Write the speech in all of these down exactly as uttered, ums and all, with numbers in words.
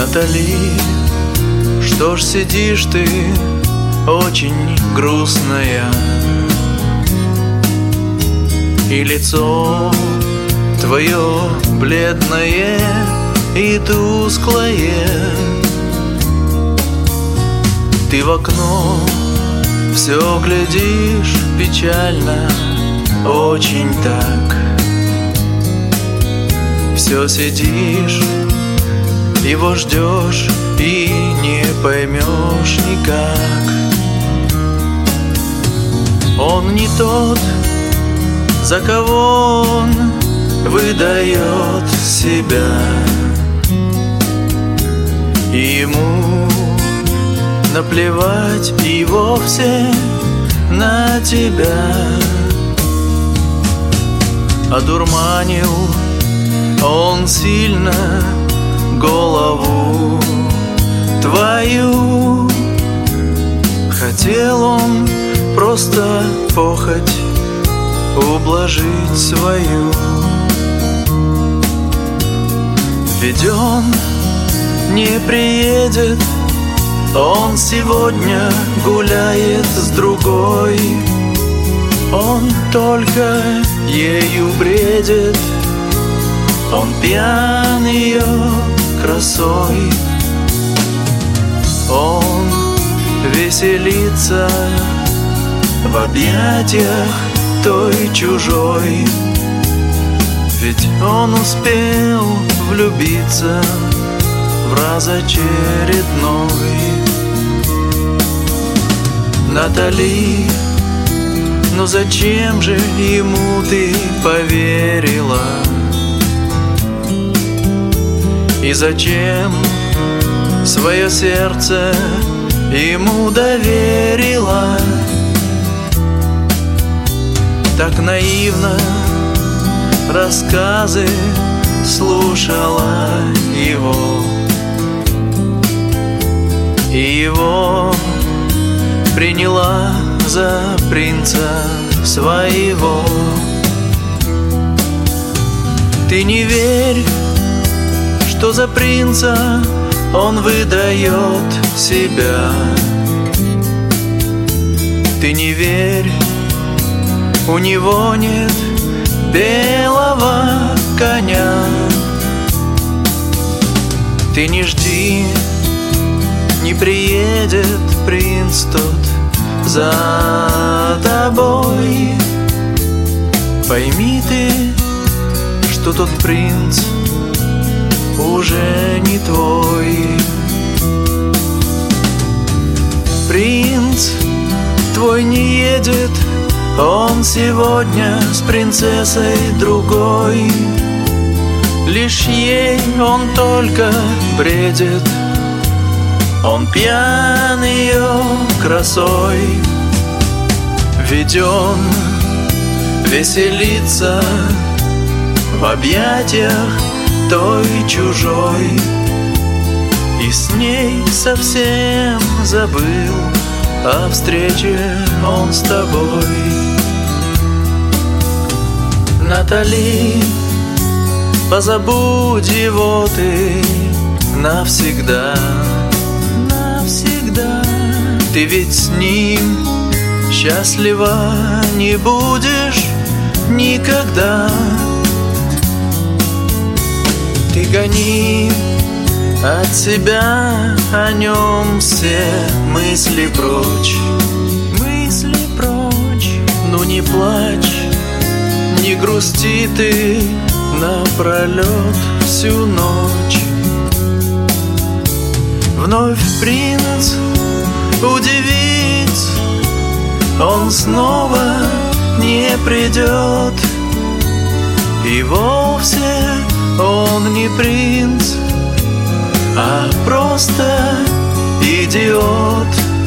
Натали, что ж сидишь ты очень грустная, и лицо твое бледное и тусклое. Ты в окно все глядишь печально, очень так. Все сидишь, его ждешь и не поймешь никак. Он не тот, за кого он выдает себя, и ему наплевать и вовсе на тебя. Одурманил он сильно голову твою. Хотел он просто похоть ублажить свою. Ведь он не приедет, он сегодня гуляет с другой. Он только ею бредит, он пьян ее красой. Он веселится в объятиях той чужой, ведь он успел влюбиться в раз очередной. Натали, ну зачем же ему ты поверила? И зачем свое сердце ему доверила? Так наивно рассказы слушала его, и его приняла за принца своего. Ты не верь, что за принца он выдает себя. Ты не верь, у него нет белого коня. Ты не жди, не приедет принц тот за тобой. Пойми ты, что тот принц уже не твой. Принц твой не едет, он сегодня с принцессой другой. Лишь ей он только бредит, он пьян ее красой. Ведь он веселится в объятиях той чужой, и с ней совсем забыл о встрече он с тобой. Натали, позабудь его ты навсегда. Навсегда. Ты ведь с ним счастлива не будешь никогда. Ты гони от себя о нем все мысли прочь, мысли прочь. Ну не плачь, не грусти ты напролет всю ночь. Вновь принц удивит, он снова не придет, и вовсе он не принц, а просто идиот.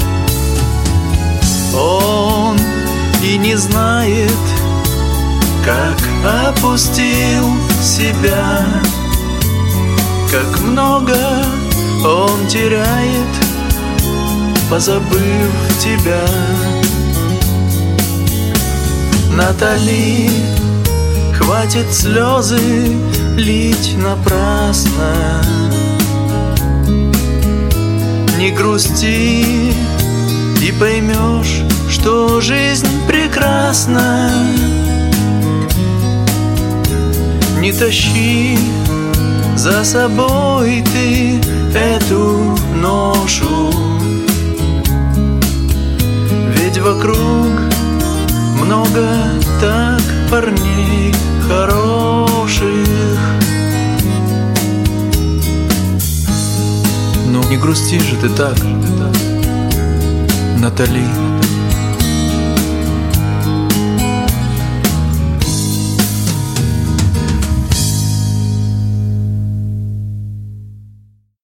Он и не знает, как опустил себя, как много он теряет, позабыв тебя. Натали, хватит слезы лить напрасно. Не грусти, и поймешь, что жизнь прекрасна. Не тащи за собой ты эту ношу, ведь вокруг много так парней хороших. Ну не грусти же ты так, Натали.